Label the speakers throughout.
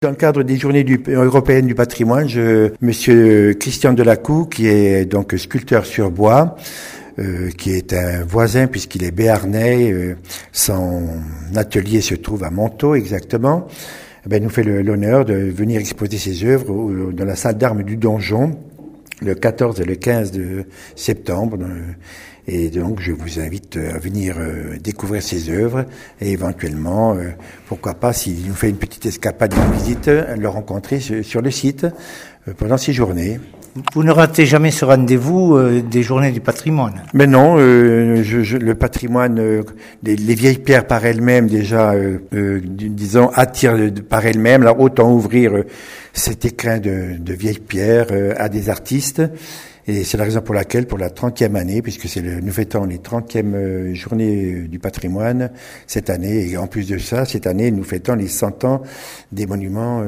Speaker 1: Dans le cadre des journées européennes du patrimoine, Monsieur Christian Delacou, qui est donc sculpteur sur bois, qui est un voisin puisqu'il est béarnais, son atelier se trouve à Montaut exactement, nous fait l'honneur de venir exposer ses œuvres dans la salle d'armes du Donjon le 14 et le 15 de septembre. Et donc, je vous invite à venir découvrir ses œuvres et éventuellement, pourquoi pas, s'il nous fait une petite escapade, une visite, le rencontrer sur le site pendant 6 journées.
Speaker 2: Vous ne ratez jamais ce rendez-vous des journées du patrimoine?
Speaker 1: Mais non, le patrimoine, les vieilles pierres par elles-mêmes déjà, disons, attirent par elles-mêmes. Alors autant ouvrir cet écrin de vieilles pierres à des artistes. Et c'est la raison pour laquelle, pour la 30e année, puisque nous fêtons les 30e journées du patrimoine cette année, et en plus de ça, cette année, nous fêtons les 100 ans des monuments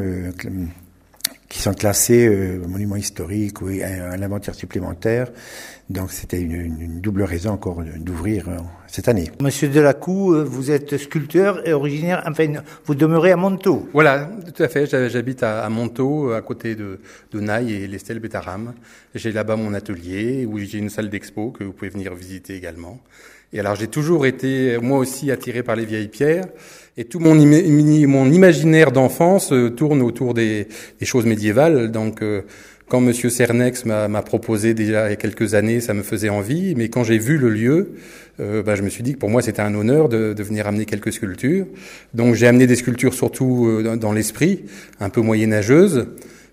Speaker 1: qui sont classés monuments historiques ou à l'inventaire supplémentaire. Donc c'était une double raison encore d'ouvrir cette année.
Speaker 2: Monsieur Delacou, vous êtes sculpteur et originaire, vous demeurez à Montaut.
Speaker 3: Voilà, tout à fait. J'habite à Montaut, à côté de Naï et l'Estelle Bétaram. J'ai là-bas mon atelier où j'ai une salle d'expo que vous pouvez venir visiter également. Et alors j'ai toujours été, moi aussi, attiré par les vieilles pierres. Et tout mon imaginaire d'enfance tourne autour des choses médiévales. Donc quand Monsieur Cernex m'a proposé déjà il y a quelques années, ça me faisait envie. Mais quand j'ai vu le lieu, je me suis dit que pour moi c'était un honneur de venir amener quelques sculptures. Donc j'ai amené des sculptures surtout dans l'esprit, un peu moyenâgeuses.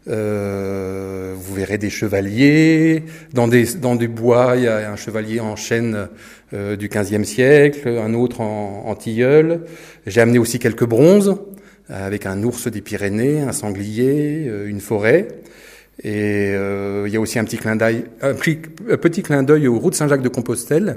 Speaker 3: Vous verrez des chevaliers dans des bois. Il y a un chevalier en chêne du XVe siècle, un autre en tilleul. J'ai amené aussi quelques bronzes avec un ours des Pyrénées, un sanglier, une forêt. Et il y a aussi un petit clin d'œil aux routes Saint-Jacques-de-Compostelle.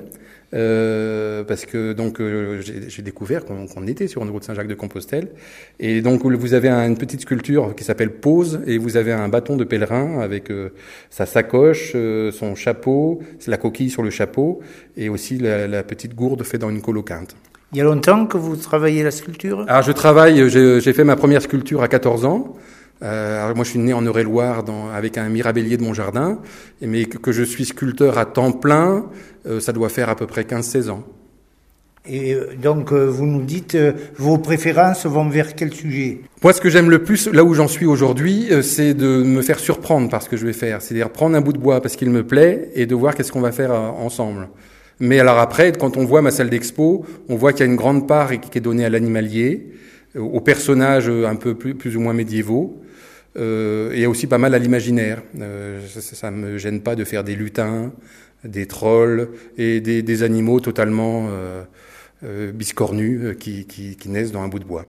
Speaker 3: Parce que donc j'ai découvert qu'on était sur une route Saint-Jacques-de-Compostelle, et donc vous avez une petite sculpture qui s'appelle Pose, et vous avez un bâton de pèlerin avec sa sacoche, son chapeau, la coquille sur le chapeau, et aussi la petite gourde faite dans une coloquinte.
Speaker 2: Il y a longtemps que vous travaillez la sculpture?
Speaker 3: Alors j'ai fait ma première sculpture à 14 ans. Alors moi je suis né en Eure-et-Loire avec un mirabellier de mon jardin, mais que je suis sculpteur à temps plein, ça doit faire à peu près 15-16 ans.
Speaker 2: Et donc vous nous dites vos préférences vont vers quel sujet?
Speaker 3: Moi ce que j'aime le plus, là où j'en suis aujourd'hui, c'est de me faire surprendre par ce que je vais faire. C'est-à-dire prendre un bout de bois parce qu'il me plaît et de voir qu'est-ce qu'on va faire ensemble. Mais alors après, quand on voit ma salle d'expo, on voit qu'il y a une grande part qui est donnée à l'animalier, aux personnages un peu plus ou moins médiévaux. Et aussi pas mal à l'imaginaire. Ça me gêne pas de faire des lutins, des trolls et des animaux totalement biscornus qui naissent dans un bout de bois.